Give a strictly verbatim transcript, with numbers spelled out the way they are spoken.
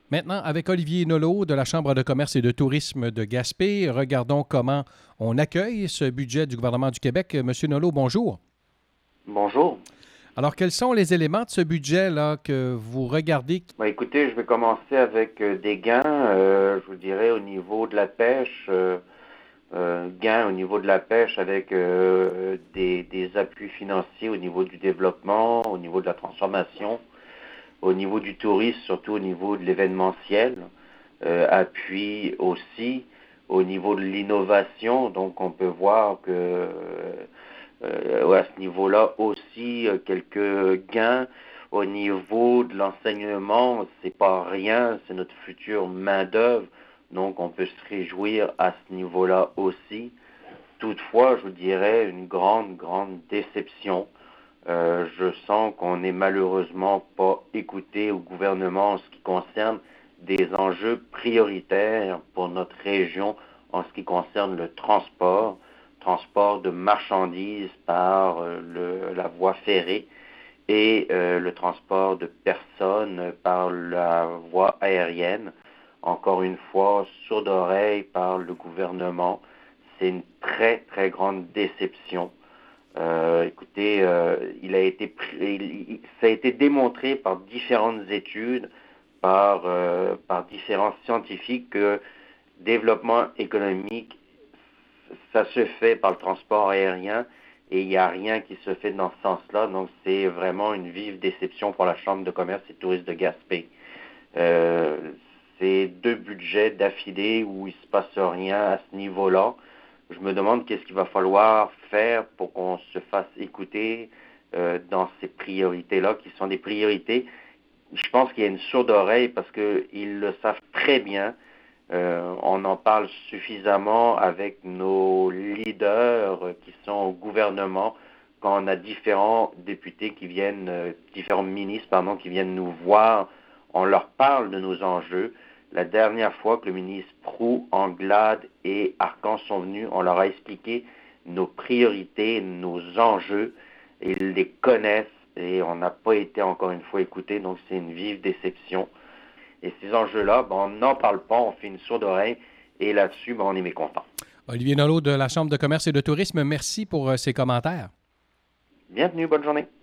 Maintenant, avec Olivier Nolot de la Chambre de commerce et de tourisme de Gaspé, regardons comment on accueille ce budget du gouvernement du Québec. Monsieur Nolot, bonjour. Bonjour. Alors, quels sont les éléments de ce budget-là que vous regardez? Bah, écoutez, je vais commencer avec euh, des gains, euh, je vous dirais, au niveau de la pêche, euh, euh, gains au niveau de la pêche avec euh, des, des appuis financiers au niveau du développement, au niveau de la transformation, au niveau du tourisme, surtout au niveau de l'événementiel, euh, appui aussi au niveau de l'innovation. Donc, on peut voir que euh, ouais, à ce niveau-là aussi, euh, quelques gains au niveau de l'enseignement, c'est pas rien, c'est notre future main-d'œuvre, donc on peut se réjouir à ce niveau-là aussi. Toutefois, je vous dirais une grande, grande déception. Euh, je sens qu'on n'est malheureusement pas écouté au gouvernement en ce qui concerne des enjeux prioritaires pour notre région en ce qui concerne le transport, transport de marchandises par euh, le, la voie ferrée et euh, le transport de personnes par la voie aérienne. Encore une fois, sourde oreille par le gouvernement. C'est une très, très grande déception. Euh, écoutez, euh, il a été, il, ça a été démontré par différentes études, par, euh, par différents scientifiques que développement économique, ça se fait par le transport aérien et il n'y a rien qui se fait dans ce sens-là. Donc, c'est vraiment une vive déception pour la Chambre de commerce et de tourisme de Gaspé. Euh, c'est deux budgets d'affilée où il ne se passe rien à ce niveau-là. Je me demande qu'est-ce qu'il va falloir faire pour qu'on se fasse écouter euh, dans ces priorités-là, qui sont des priorités. Je pense qu'il y a une sourde oreille parce qu'ils le savent très bien. Euh, on en parle suffisamment avec nos leaders qui sont au gouvernement quand on a différents députés qui viennent, euh, différents ministres, pardon, qui viennent nous voir. On leur parle de nos enjeux. La dernière fois que le ministre Proulx, Anglade et Arcan sont venus, on leur a expliqué nos priorités, nos enjeux. Ils les connaissent et on n'a pas été encore une fois écoutés, donc c'est une vive déception. Et ces enjeux-là, ben, on n'en parle pas, on fait une sourde oreille et là-dessus, ben, on est mécontent. Olivier Nolot de la Chambre de commerce et de tourisme, merci pour euh, ces commentaires. Bienvenue, bonne journée.